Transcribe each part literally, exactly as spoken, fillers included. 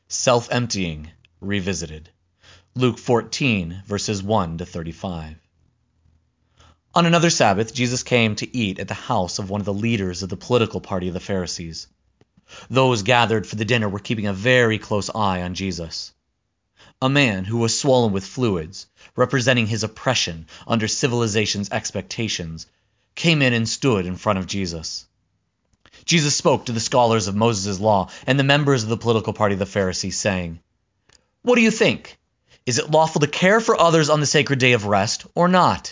Self-emptying revisited. Luke fourteen, verses one to thirty-five. On another Sabbath, Jesus came to eat at the house of one of the leaders of the political party of the Pharisees. Those gathered for the dinner were keeping a very close eye on Jesus. A man who was swollen with fluids, representing his oppression under civilization's expectations, came in and stood in front of Jesus. Jesus spoke to the scholars of Moses' law and the members of the political party of the Pharisees, saying, "What do you think? Is it lawful to care for others on the sacred day of rest or not?"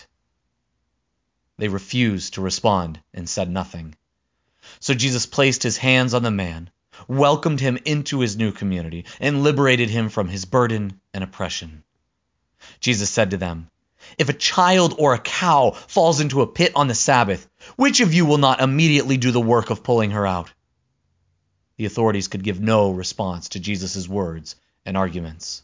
They refused to respond and said nothing. So Jesus placed his hands on the man, welcomed him into his new community, and liberated him from his burden and oppression. Jesus said to them, "If a child or a cow falls into a pit on the Sabbath, which of you will not immediately do the work of pulling her out?" The authorities could give no response to Jesus' words and arguments.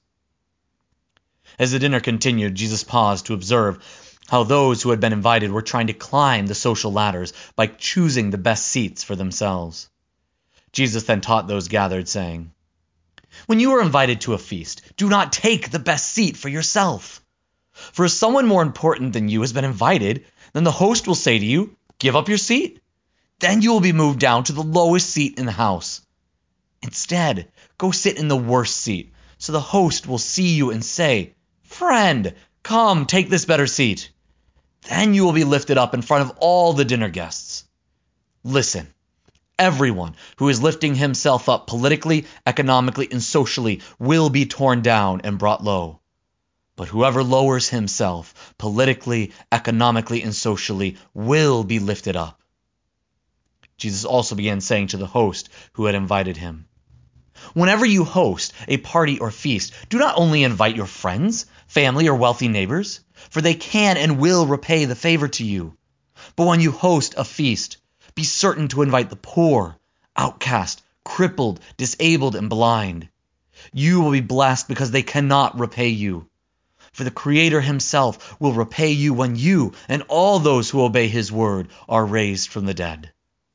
As the dinner continued, Jesus paused to observe how those who had been invited were trying to climb the social ladders by choosing the best seats for themselves. Jesus then taught those gathered, saying, "When you are invited to a feast, do not take the best seat for yourself. For if someone more important than you has been invited, then the host will say to you, 'Give up your seat.' Then you will be moved down to the lowest seat in the house. Instead, go sit in the worst seat, so the host will see you and say, 'Friend, come, take this better seat.' Then you will be lifted up in front of all the dinner guests. Listen, everyone who is lifting himself up politically, economically, and socially will be torn down and brought low. But whoever lowers himself politically, economically, and socially will be lifted up." Jesus also began saying to the host who had invited him, "Whenever you host a party or feast, do not only invite your friends, family, or wealthy neighbors, for they can and will repay the favor to you. But when you host a feast, be certain to invite the poor, outcast, crippled, disabled, and blind. You will be blessed because they cannot repay you. For the Creator himself will repay you when you and all those who obey his word are raised from the dead."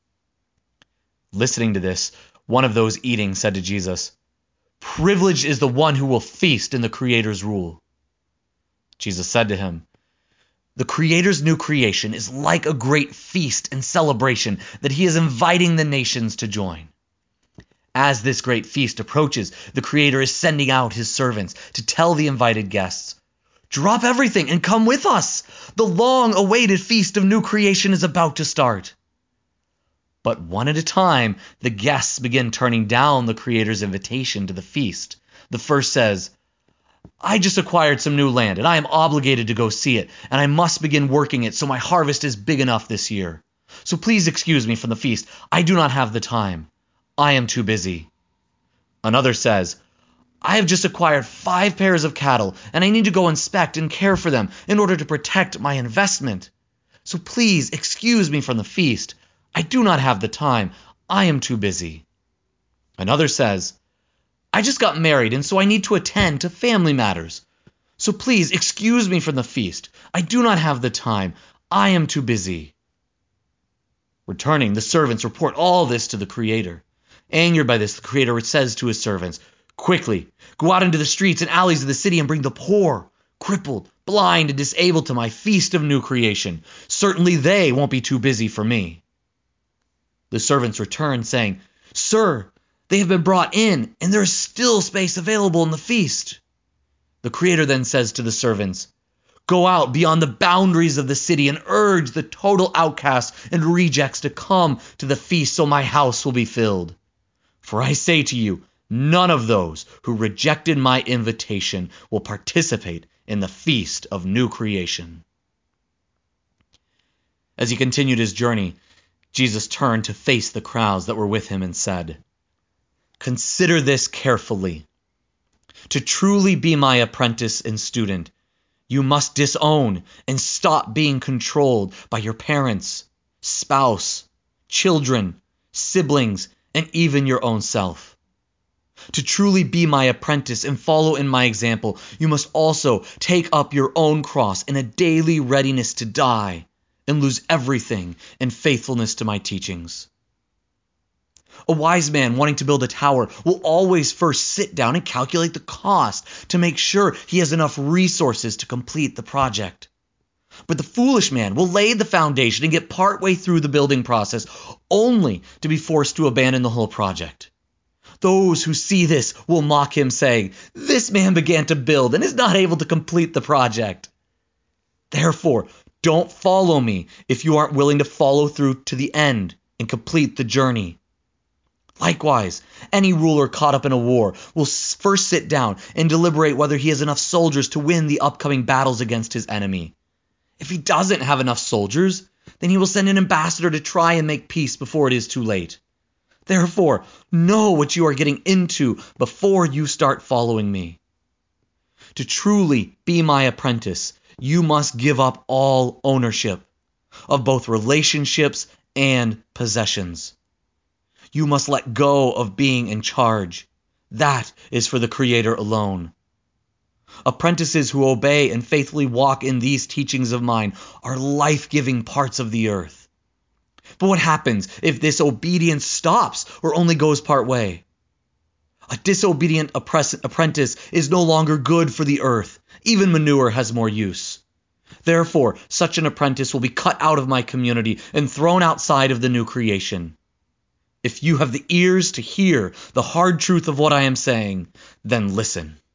Listening to this, one of those eating said to Jesus, "Privileged is the one who will feast in the Creator's rule." Jesus said to him, "The Creator's new creation is like a great feast and celebration that he is inviting the nations to join. As this great feast approaches, the Creator is sending out his servants to tell the invited guests, 'Drop everything and come with us. The long-awaited feast of new creation is about to start.' But one at a time, the guests begin turning down the Creator's invitation to the feast. The first says, 'I just acquired some new land, and I am obligated to go see it, and I must begin working it so my harvest is big enough this year. So please excuse me from the feast. I do not have the time. I am too busy.' Another says, 'I have just acquired five pairs of cattle, and I need to go inspect and care for them in order to protect my investment. So please excuse me from the feast. I do not have the time. I am too busy.' Another says, 'I just got married, and so I need to attend to family matters. So please excuse me from the feast. I do not have the time. I am too busy.' Returning, the servants report all this to the Creator. Angered by this, the Creator says to his servants, 'Quickly, go out into the streets and alleys of the city and bring the poor, crippled, blind, and disabled to my feast of new creation. Certainly they won't be too busy for me.' The servants returned, saying, 'Sir, they have been brought in, and there is still space available in the feast.' The Creator then says to the servants, 'Go out beyond the boundaries of the city and urge the total outcasts and rejects to come to the feast so my house will be filled. For I say to you, none of those who rejected my invitation will participate in the feast of new creation.'" As he continued his journey, Jesus turned to face the crowds that were with him and said, "Consider this carefully. To truly be my apprentice and student, you must disown and stop being controlled by your parents, spouse, children, siblings, and even your own self. To truly be my apprentice and follow in my example, you must also take up your own cross in a daily readiness to die and lose everything in faithfulness to my teachings. A wise man wanting to build a tower will always first sit down and calculate the cost to make sure he has enough resources to complete the project. But the foolish man will lay the foundation and get partway through the building process only to be forced to abandon the whole project. Those who see this will mock him, saying, "This man began to build and is not able to complete the project." Therefore, don't follow me if you aren't willing to follow through to the end and complete the journey. Likewise, any ruler caught up in a war will first sit down and deliberate whether he has enough soldiers to win the upcoming battles against his enemy. If he doesn't have enough soldiers, then he will send an ambassador to try and make peace before it is too late. Therefore, know what you are getting into before you start following me. To truly be my apprentice, you must give up all ownership of both relationships and possessions. You must let go of being in charge. That is for the Creator alone. Apprentices who obey and faithfully walk in these teachings of mine are life-giving parts of the earth. But what happens if this obedience stops or only goes part way? A disobedient apprentice is no longer good for the earth. Even manure has more use. Therefore, such an apprentice will be cut out of my community and thrown outside of the new creation. If you have the ears to hear the hard truth of what I am saying, then listen.